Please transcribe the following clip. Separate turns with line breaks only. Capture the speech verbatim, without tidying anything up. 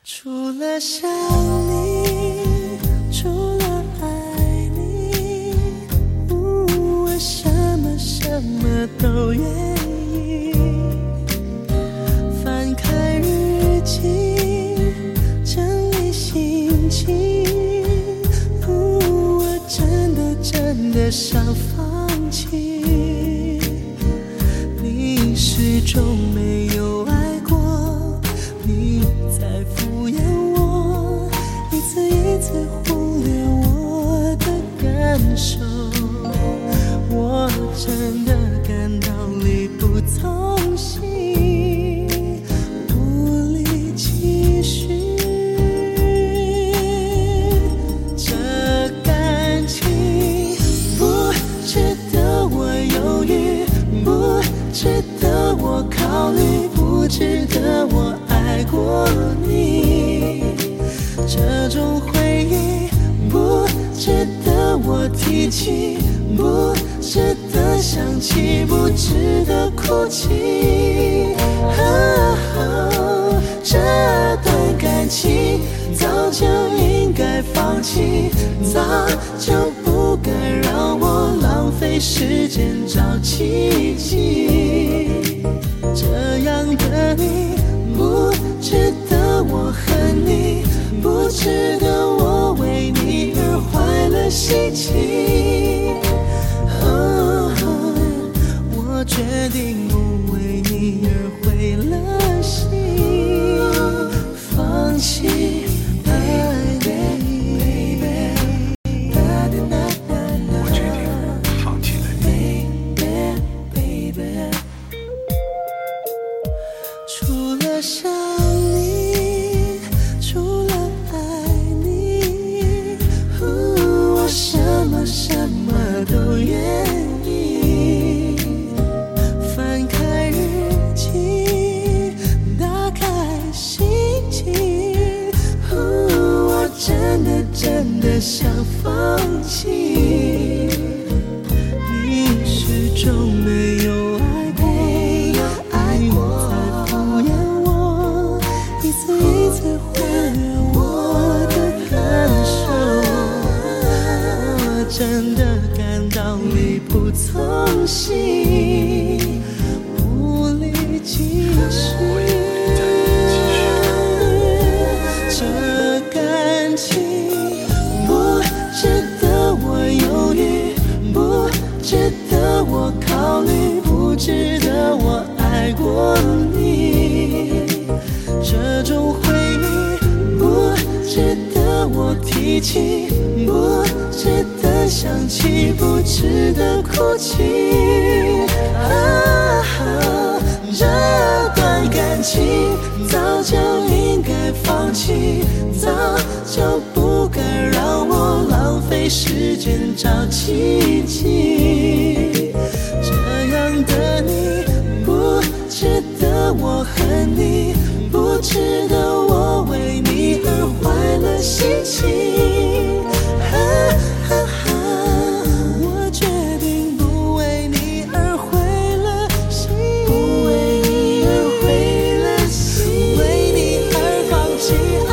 除了想你，除了爱你，嗯，我什么什么都愿意。翻开日记，整理心情，嗯，我真的真的想放弃。你始终没有爱过，你在敷衍我，一次一次忽略我的感受，我真的感到力不从心，无力继续。这感情不值得我犹豫，不值得我考虑，不值得我爱过你。这种回忆不值得我提起，不值得想起，不值得哭泣。哦，这段感情早就应该放弃，早就不该让我浪费时间找奇迹。这样的你不值得我恨你，不值得我为你而坏了心情。哦，我决定不为你而毁了心，放弃爱你。
我决定放弃了你。
除了想你，除了爱你，嗯，我什么什么都愿意。翻开日记，打开心情，嗯，我真的真的想放弃。你始终没有爱过，你在敷衍我，一次一次忽略我的感受，我真的感到力不从心，无力继续。这感情不值得我犹豫，不值得我考虑，不值得我爱过你。这种回忆不值得我提起，不值得想起，不值得哭泣。啊，这段感情早就应该放弃，早就不该让我浪费时间找奇迹。这样的你不值得我恨你，不值得我为你而坏了心情。啊啊啊，我决定不为你而毁了心，不为你而毁了心，为你而放弃